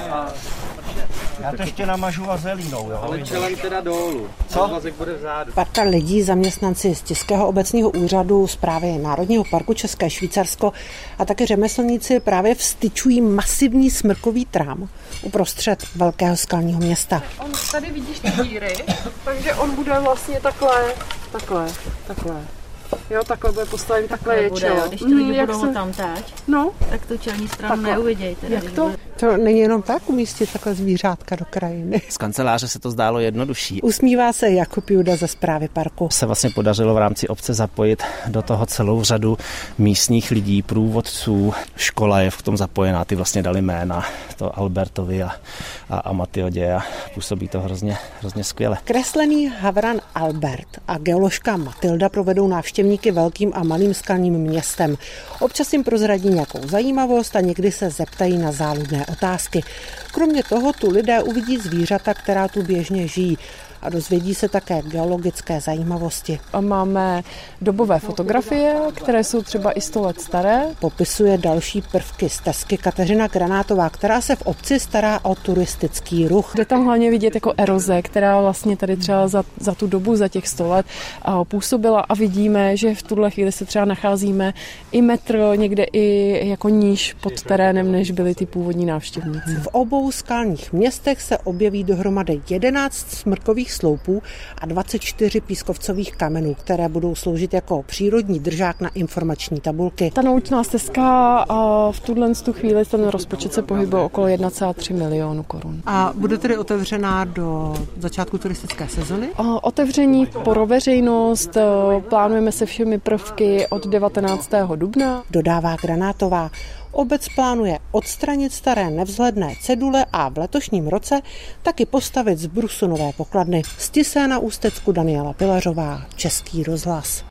Já to ještě namažu vazelínou, jo. Ale čelem teda dolů. Co? Vazek bude vzadu. Parta lidí, zaměstnanci z Českého obecního úřadu, Správy Národního parku České Švýcarsko a také řemeslníci právě vstyčují masivní smrkový trám uprostřed velkého skalního města. On tady vidíš ty díry, takže on bude vlastně takhle. Jo, takhle bude postaven, takhle je čelo. Když to lidi budou tam teď, no, tak tu čelní stranu neuvidějí. Jak to? To není jenom tak umístit takhle zvířátka do krajiny. Z kanceláře se to zdálo jednodušší. Usmívá se Jakub Juda ze Správy parku. Se vlastně podařilo v rámci obce zapojit do toho celou řadu místních lidí, průvodců. Škola je v tom zapojená, ty vlastně dali jména, to Albertovi a Matyodě a působí to hrozně skvěle. Kreslený havran Albert a geoložka Matylda provedou návštěvníky velkým a malým skalním městem. Občas jim prozradí nějakou zajímavost a někdy se zeptají na záludné otázky. Kromě toho tu lidé uvidí zvířata, která tu běžně žijí, a dozvědí se také geologické zajímavosti. A máme dobové fotografie, které jsou třeba i 100 let staré. Popisuje další prvky stezky Kateřina Granátová, která se v obci stará o turistický ruch. Jde tam hlavně vidět jako eroze, která vlastně tady třeba za tu dobu, za těch 100 let působila a vidíme, že v tuhle chvíli se třeba nacházíme i metr, někde i jako níž pod terénem, než byli ty původní návštěvníci. V obou skalních městech se objeví dohromady 11 smrkových sloupů a 24 pískovcových kamenů, které budou sloužit jako přírodní držák na informační tabulky. Ta naučná stezka v tuhle chvíli ten rozpočet se pohybuje okolo 1,3 milionu korun. A bude tedy otevřená do začátku turistické sezony? Otevření pro veřejnost plánujeme se všemi prvky od 19. dubna. Dodává Granátová. Obec plánuje odstranit staré nevzhledné cedule a v letošním roce taky postavit z brusu nové pokladny. Z Tisé na Ústecku Daniela Pilařová, Český rozhlas.